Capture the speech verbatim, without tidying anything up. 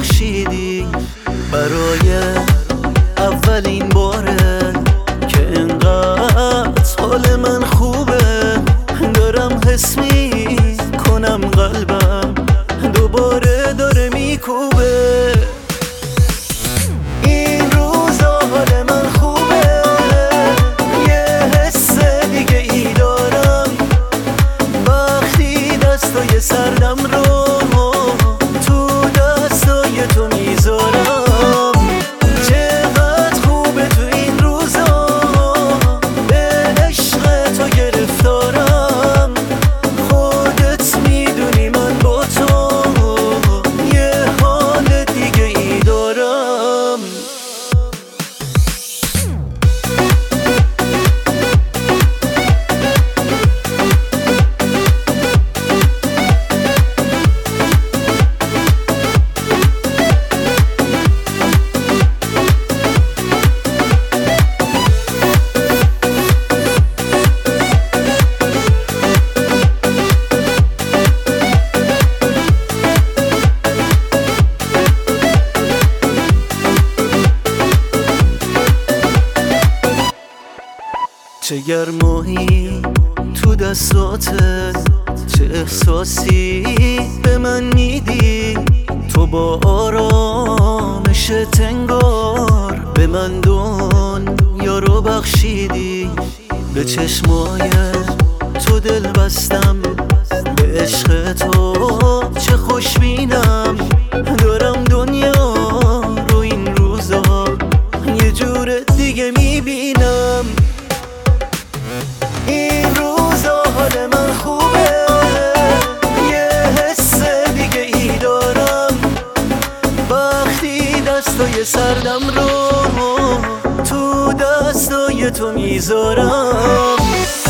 بخشیدی. برای اولین باره که انقدر حال من خوبه، دارم حس می کنم قلبم دوباره داره میکوبه. این روزا حال من خوبه، یه حس دیگه ای دارم وقتی دستای سردم رو تو دستای تو میذارم. چقدر خوبه تو این روزا، به عشق تو گرفتارم. خودت میدونی من با تو یه حال دیگه ای دارم. چه گرمایی تو دستاتت، چه احساسی به من میدی. تو با آرامش تنگار به من دنیا رو بخشیدی. به چشمای تو دل بستم، به عشق تو چه خوشبینم. دارم دنیا رو این روزا یه جور دیگه میبینم. این روزا حال من خوبه، یه حس دیگه ای دارم وقتی دستای سردم رو تو دستای تو میذارم.